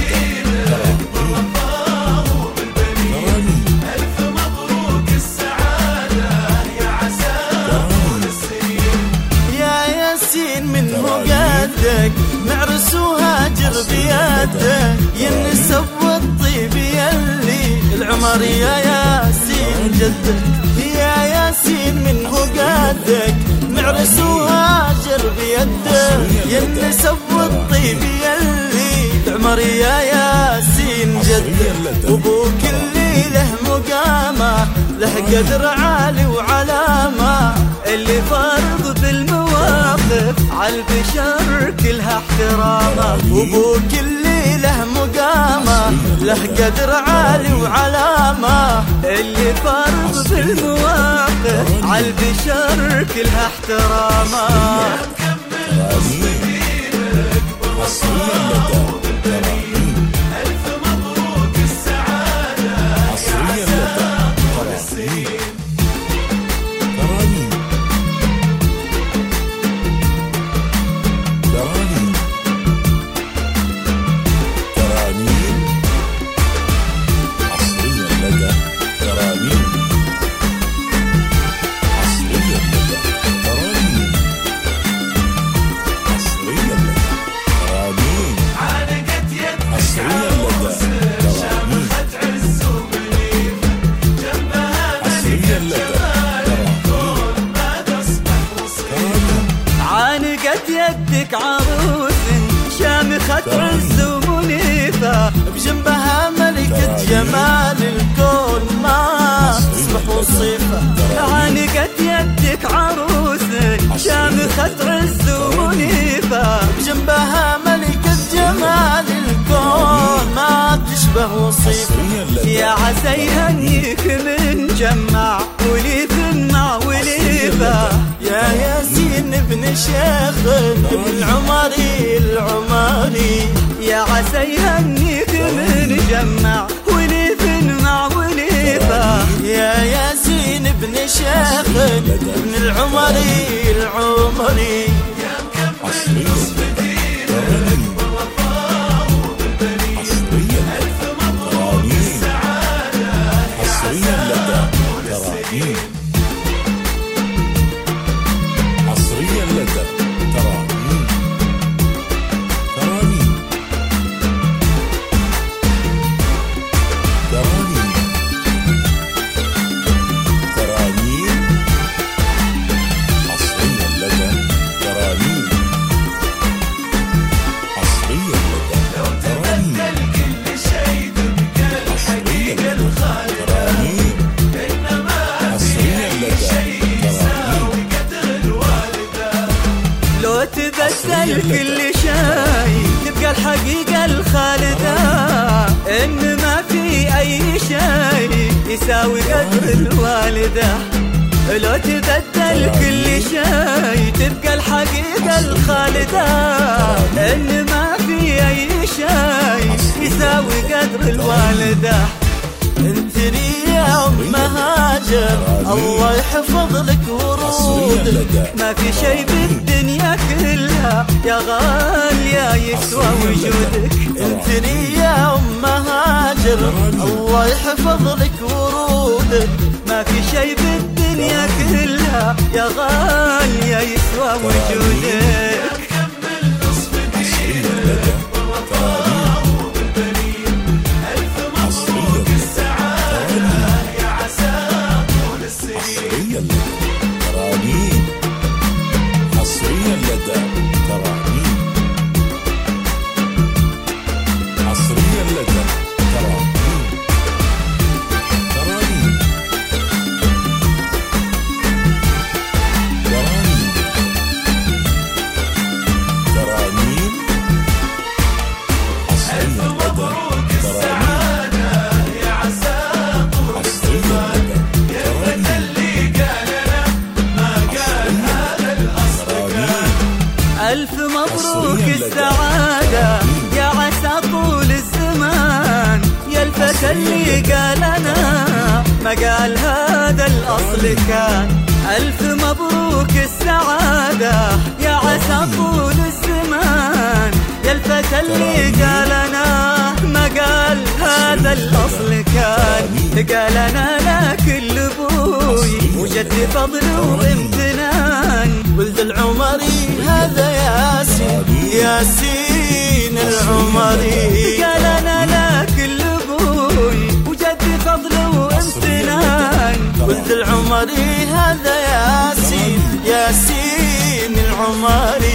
معرس وهاجر بيده ينسب والطيب يلي العمر يا ياسين جدك يا ياسين منه قدك معرس وهاجر بيده ينسب والطيب يلي العمر يا ياسين جدك وابوك اللي له مقامه له قدر عالي وعلامه اللي فرض بالمواقف عالبشر كلها احترامه وابوك اللي له مقامه له قدر عالي وعلامه اللي فرض بالمواقف عالبشر كلها احترامه عانقت يدك عروس شامخة عز ومنيفة بجنبها ملكة جمال الكون ما تصبح وصيفة عانقت يدك عروس شامخة عز ومنيفة بجنبها ملكة جمال الكون ما تشبه وصيفة يا عسى يهنيك من جمع وليف مع وليفة يا ياسين ابن شيخ ابن عمري العمري يا عسى يهنيك من جمع وليف مع وليفة يا ياسين ابن شيخ ابن العمري العمري يا مكمل نصف دينك بالوفاء وبالبنين ألف مبروك السعادة يا عسى ونسين حصريا لدى ترانيم ترانيم ترانيم ترانيم حصريا لدى ترانيم حصريا لدى لو تبدل كل شيء تبقى الحقيقة الخالدة إنما في شيء يساوي قدر الوالدة لو تبدل كل شيء تبقى الحقيقة الخالدة إن ما في أي شيء يساوي قدر الوالدة لو تبدل كل شيء تبقى الحقيقة الخالدة إن ما في أي شيء يساوي قدر الوالدة انثري يا أم هاجر الله يحفظ لك ورودك ما في شيء بالدنيا كلها يا غالية يسوى وجودك انثري يا أم هاجر الله يحفظ لك ورودك ما في شيء بالدنيا كلها يا غالية يسوى وجودك حصريا لدى ترانيم حصريا لدى ترانيم ترانيم ترانيم ترانيم حصريا لدى السعادة يا عسى طول الزمان يا فتى اللي قال له ما قال هذا الأصل كان ألف مبروك السعادة يا عسى طول الزمان يا الفتى اللي قال أنا ما قال هذا الأصل كان ألف مبروك السعادة يا عسى طول الزمان يا الفتى اللي قال أنا قال أنا لا كل أبوي وجد فضل وامتنان. ولد العمري هذا ياسين، ياسين العمري. قال أنا لا كل أبوي وجد فضل وامتنان. ولد العمري هذا ياسين، ياسين العمري.